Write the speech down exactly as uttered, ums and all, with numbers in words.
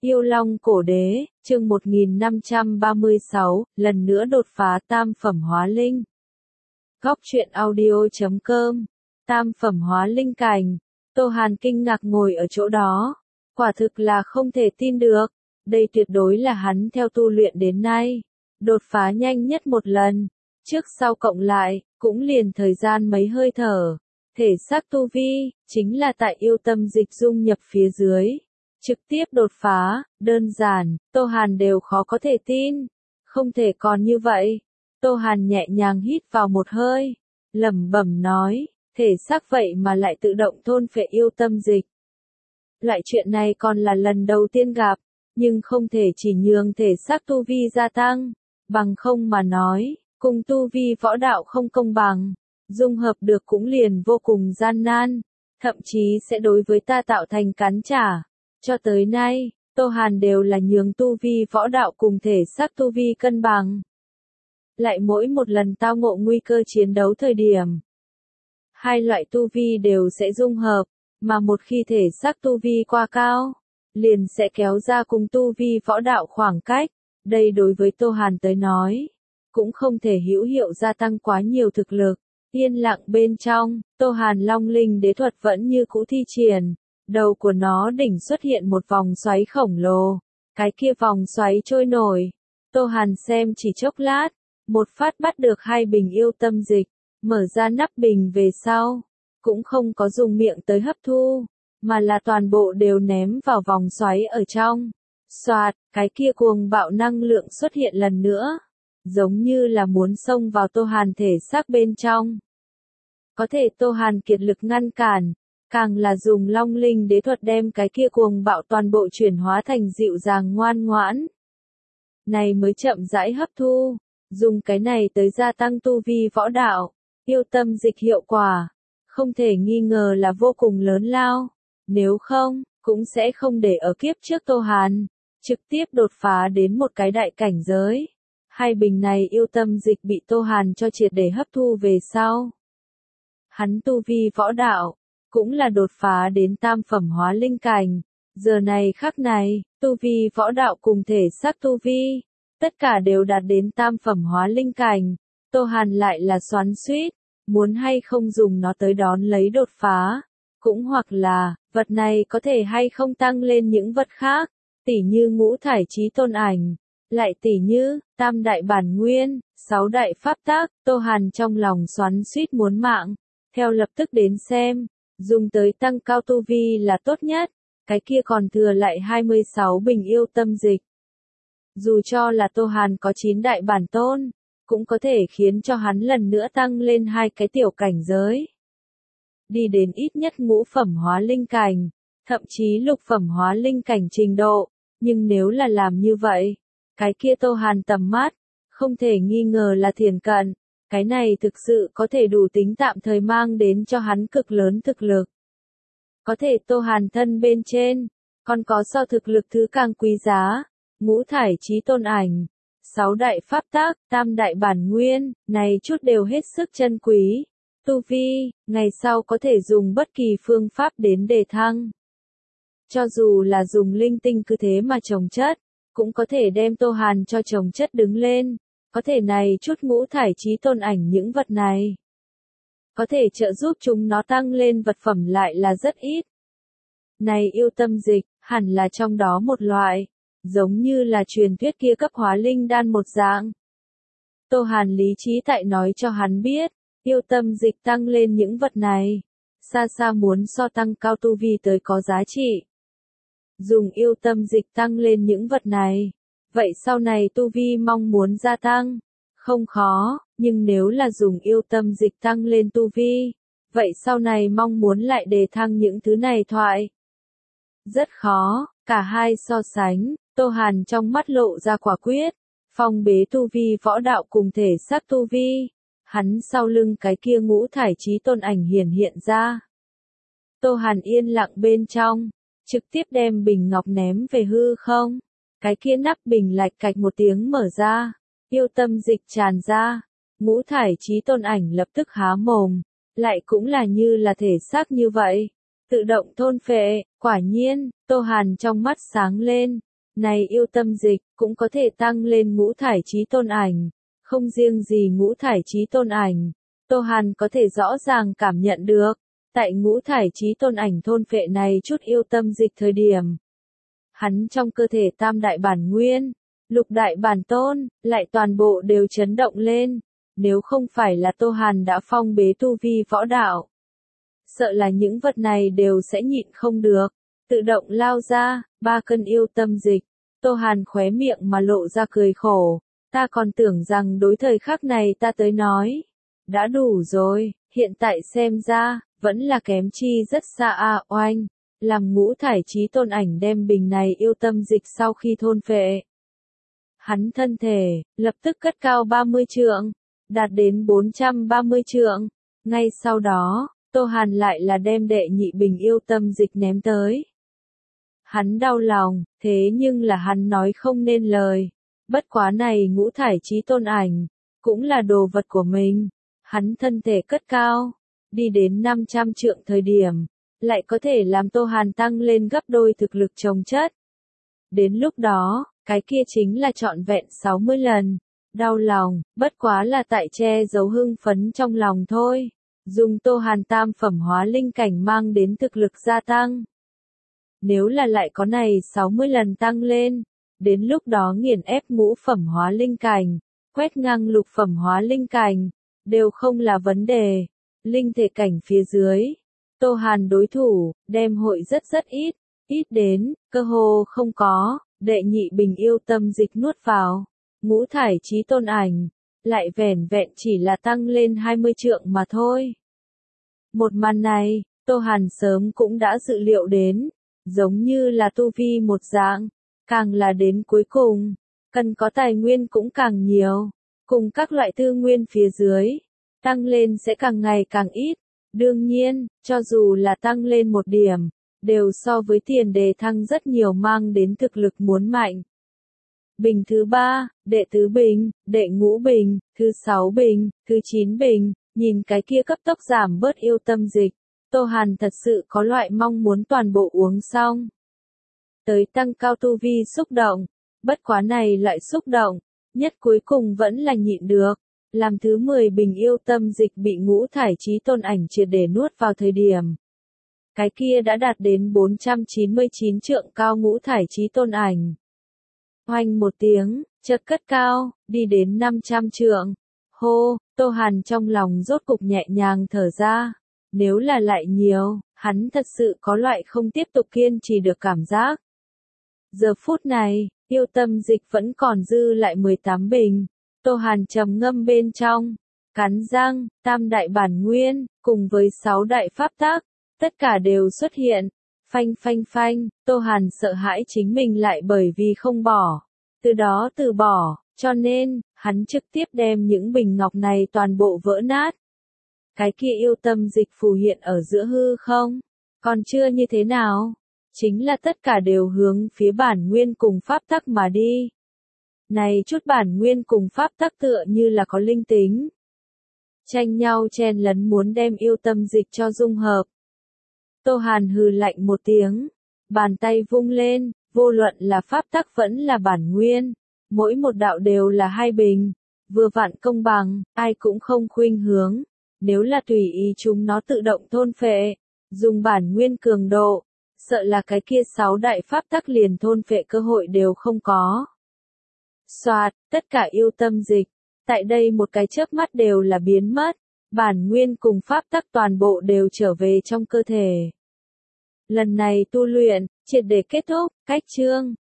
Yêu Long Cổ Đế, chương một nghìn năm trăm ba mươi sáu, lần nữa đột phá tam phẩm hóa linh. Góc truyện audio chấm com, tam phẩm hóa linh cảnh. Tô Hàn kinh ngạc ngồi ở chỗ đó. Quả thực là không thể tin được. Đây tuyệt đối là hắn theo tu luyện đến nay. Đột phá nhanh nhất một lần. Trước sau cộng lại, cũng liền thời gian mấy hơi thở. Thể xác tu vi, chính là tại yêu tâm dịch dung nhập phía dưới. Trực tiếp đột phá, đơn giản, Tô Hàn đều khó có thể tin. Không thể còn như vậy. Tô Hàn nhẹ nhàng hít vào một hơi. Lẩm bẩm nói, thể xác vậy mà lại tự động thôn phệ yêu tâm dịch. Loại chuyện này còn là lần đầu tiên gặp, nhưng không thể chỉ nhường thể xác tu vi gia tăng. Bằng không mà nói, cùng tu vi võ đạo không công bằng. Dung hợp được cũng liền vô cùng gian nan. Thậm chí sẽ đối với ta tạo thành cắn trả. Cho tới nay, Tô Hàn đều là nhường tu vi võ đạo cùng thể xác tu vi cân bằng. Lại mỗi một lần tao ngộ nguy cơ chiến đấu thời điểm, hai loại tu vi đều sẽ dung hợp, mà một khi thể xác tu vi quá cao, liền sẽ kéo ra cùng tu vi võ đạo khoảng cách. Đây đối với Tô Hàn tới nói, cũng không thể hữu hiệu gia tăng quá nhiều thực lực. Yên lặng bên trong, Tô Hàn Long Linh đế thuật vẫn như cũ thi triển. Đầu của nó đỉnh xuất hiện một vòng xoáy khổng lồ. Cái kia vòng xoáy trôi nổi. Tô Hàn xem chỉ chốc lát. Một phát bắt được hai bình yêu tâm dịch. Mở ra nắp bình về sau. Cũng không có dùng miệng tới hấp thu. Mà là toàn bộ đều ném vào vòng xoáy ở trong. Xoạt, cái kia cuồng bạo năng lượng xuất hiện lần nữa. Giống như là muốn xông vào Tô Hàn thể xác bên trong. Có thể Tô Hàn kiệt lực ngăn cản. Càng là dùng Long Linh đế thuật đem cái kia cuồng bạo toàn bộ chuyển hóa thành dịu dàng ngoan ngoãn. Này mới chậm rãi hấp thu, dùng cái này tới gia tăng tu vi võ đạo, yêu tâm dịch hiệu quả, không thể nghi ngờ là vô cùng lớn lao, nếu không, cũng sẽ không để ở kiếp trước Tô Hàn, trực tiếp đột phá đến một cái đại cảnh giới. Hai bình này yêu tâm dịch bị Tô Hàn cho triệt để hấp thu về sau. Hắn tu vi võ đạo, cũng là đột phá đến tam phẩm hóa linh cảnh. Giờ này khắc này, tu vi võ đạo cùng thể xác tu vi, tất cả đều đạt đến tam phẩm hóa linh cảnh. Tô Hàn lại là xoắn xuýt, muốn hay không dùng nó tới đón lấy đột phá, cũng hoặc là, vật này có thể hay không tăng lên những vật khác, tỉ như ngũ thải chí tôn ảnh, lại tỉ như, tam đại bản nguyên, sáu đại pháp tác. Tô Hàn trong lòng xoắn xuýt muốn mạng, theo lập tức đến xem. Dùng tới tăng cao tu vi là tốt nhất, cái kia còn thừa lại hai mươi sáu bình yêu tâm dịch. Dù cho là Tô Hàn có chín đại bản tôn, cũng có thể khiến cho hắn lần nữa tăng lên hai cái tiểu cảnh giới. Đi đến ít nhất ngũ phẩm hóa linh cảnh, thậm chí lục phẩm hóa linh cảnh trình độ, nhưng nếu là làm như vậy, cái kia Tô Hàn tầm mắt, không thể nghi ngờ là thiền cận. Cái này thực sự có thể đủ tính tạm thời mang đến cho hắn cực lớn thực lực. Có thể Tô Hàn thân bên trên, còn có so thực lực thứ càng quý giá, ngũ thải chí tôn ảnh, sáu đại pháp tác, tam đại bản nguyên, này chút đều hết sức chân quý. Tu vi, ngày sau có thể dùng bất kỳ phương pháp đến đề thăng. Cho dù là dùng linh tinh cứ thế mà trồng chất, cũng có thể đem Tô Hàn cho trồng chất đứng lên. Có thể này chút ngũ thải chí tôn ảnh những vật này, có thể trợ giúp chúng nó tăng lên vật phẩm lại là rất ít. Này yêu tâm dịch, hẳn là trong đó một loại, giống như là truyền thuyết kia cấp hóa linh đan một dạng. Tô Hàn lý trí tại nói cho hắn biết, yêu tâm dịch tăng lên những vật này, xa xa muốn so tăng cao tu vi tới có giá trị. Dùng yêu tâm dịch tăng lên những vật này. Vậy sau này tu vi mong muốn gia tăng, không khó, nhưng nếu là dùng yêu tâm dịch tăng lên tu vi, vậy sau này mong muốn lại đề thăng những thứ này thoại. Rất khó, cả hai so sánh, Tô Hàn trong mắt lộ ra quả quyết, phong bế tu vi võ đạo cùng thể xác tu vi, hắn sau lưng cái kia ngũ thải chí tôn ảnh hiển hiện ra. Tô Hàn yên lặng bên trong, trực tiếp đem bình ngọc ném về hư không. Cái kia nắp bình lạch cạch một tiếng mở ra, yêu tâm dịch tràn ra, ngũ thải chí tôn ảnh lập tức há mồm, lại cũng là như là thể xác như vậy, tự động thôn phệ. Quả nhiên, Tô Hàn trong mắt sáng lên, Này yêu tâm dịch, cũng có thể tăng lên ngũ thải chí tôn ảnh. Không riêng gì ngũ thải chí tôn ảnh, Tô Hàn có thể rõ ràng cảm nhận được, tại ngũ thải chí tôn ảnh thôn phệ này chút yêu tâm dịch thời điểm. Hắn trong cơ thể tam đại bản nguyên, lục đại bản tôn, lại toàn bộ đều chấn động lên. Nếu không phải là Tô Hàn đã phong bế tu vi võ đạo, sợ là những vật này đều sẽ nhịn không được, tự động lao ra, ba cân yêu tâm dịch. Tô Hàn khóe miệng mà lộ ra cười khổ, ta còn tưởng rằng đối thời khắc này ta tới nói, đã đủ rồi, hiện tại xem ra, vẫn là kém chi rất xa a oanh, làm ngũ thải chí tôn ảnh đem bình này yêu tâm dịch sau khi thôn phệ. Hắn thân thể, lập tức cất cao ba mươi trượng, đạt đến bốn trăm ba mươi trượng, ngay sau đó, Tô Hàn lại là đem đệ nhị bình yêu tâm dịch ném tới. Hắn đau lòng, thế nhưng là hắn nói không nên lời. Bất quá này ngũ thải chí tôn ảnh, cũng là đồ vật của mình. Hắn thân thể cất cao, đi đến năm trăm trượng thời điểm, lại có thể làm Tô Hàn tăng lên gấp đôi thực lực chồng chất. Đến lúc đó, cái kia chính là trọn vẹn sáu mươi lần. Đau lòng, bất quá là tại che giấu hưng phấn trong lòng thôi. Dùng Tô Hàn tam phẩm hóa linh cảnh mang đến thực lực gia tăng. Nếu là lại có này sáu mươi lần tăng lên, đến lúc đó nghiền ép ngũ phẩm hóa linh cảnh, quét ngang lục phẩm hóa linh cảnh, đều không là vấn đề. Linh thể cảnh phía dưới, Tô Hàn đối thủ, đem hội rất rất ít, ít đến, cơ hồ không có, đệ nhị bình yêu tâm dịch nuốt vào, ngũ thải chí tôn ảnh, lại vẻn vẹn chỉ là tăng lên hai mươi trượng mà thôi. Một màn này, Tô Hàn sớm cũng đã dự liệu đến, giống như là tu vi một dạng, càng là đến cuối cùng, cần có tài nguyên cũng càng nhiều, cùng các loại tư nguyên phía dưới, tăng lên sẽ càng ngày càng ít. Đương nhiên, cho dù là tăng lên một điểm, đều so với tiền đề thăng rất nhiều mang đến thực lực muốn mạnh. Bình thứ ba, đệ tứ bình, đệ ngũ bình, thứ sáu bình, thứ chín bình, nhìn cái kia cấp tốc giảm bớt yêu tâm dịch, Tô Hàn thật sự có loại mong muốn toàn bộ uống xong. Tới tăng cao tu vi xúc động, bất quá này lại xúc động, nhất cuối cùng vẫn là nhịn được. Làm thứ mười bình yêu tâm dịch bị ngũ thải chí tôn ảnh triệt để nuốt vào thời điểm. Cái kia đã đạt đến bốn trăm chín mươi chín trượng cao ngũ thải chí tôn ảnh. Oanh một tiếng, chợt cất cao, đi đến năm trăm trượng. Hô, Tô Hàn trong lòng rốt cục nhẹ nhàng thở ra. Nếu là lại nhiều, hắn thật sự có loại không tiếp tục kiên trì được cảm giác. Giờ phút này, yêu tâm dịch vẫn còn dư lại mười tám bình. Tô Hàn trầm ngâm bên trong, cắn răng, tam đại bản nguyên, cùng với sáu đại pháp tắc, tất cả đều xuất hiện. Phanh phanh phanh, Tô Hàn sợ hãi chính mình lại bởi vì không bỏ, từ đó từ bỏ, cho nên, hắn trực tiếp đem những bình ngọc này toàn bộ vỡ nát. Cái kia yêu tâm dịch phù hiện ở giữa hư không, còn chưa như thế nào, chính là tất cả đều hướng phía bản nguyên cùng pháp tắc mà đi. Này chút bản nguyên cùng pháp tắc tựa như là có linh tính. Tranh nhau chen lấn muốn đem yêu tâm dịch cho dung hợp. Tô Hàn hừ lạnh một tiếng, bàn tay vung lên, vô luận là pháp tắc vẫn là bản nguyên, mỗi một đạo đều là hai bình, vừa vặn công bằng, ai cũng không khuynh hướng, nếu là tùy ý chúng nó tự động thôn phệ, dùng bản nguyên cường độ, sợ là cái kia sáu đại pháp tắc liền thôn phệ cơ hội đều không có. Soạt, tất cả yêu tâm dịch, tại đây một cái chớp mắt đều là biến mất, bản nguyên cùng pháp tắc toàn bộ đều trở về trong cơ thể. Lần này tu luyện, triệt để kết thúc, cách chương.